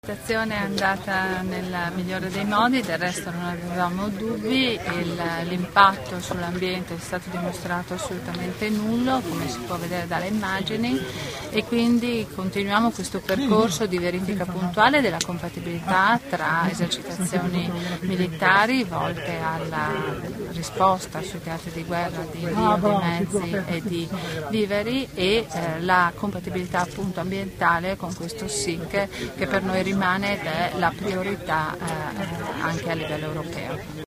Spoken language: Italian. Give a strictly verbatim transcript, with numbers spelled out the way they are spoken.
La presentazione è andata nel migliore dei modi, del resto non avevamo dubbi, l'impatto sull'ambiente è stato dimostrato assolutamente nullo, come si può vedere dalle immagini, e quindi continuiamo questo percorso di verifica puntuale della compatibilità tra esercitazioni militari volte alla risposta sui teatri di guerra di invio di mezzi e di viveri e eh, la compatibilità appunto ambientale con questo S I C che per noi rimane ed è la priorità eh, anche a livello europeo.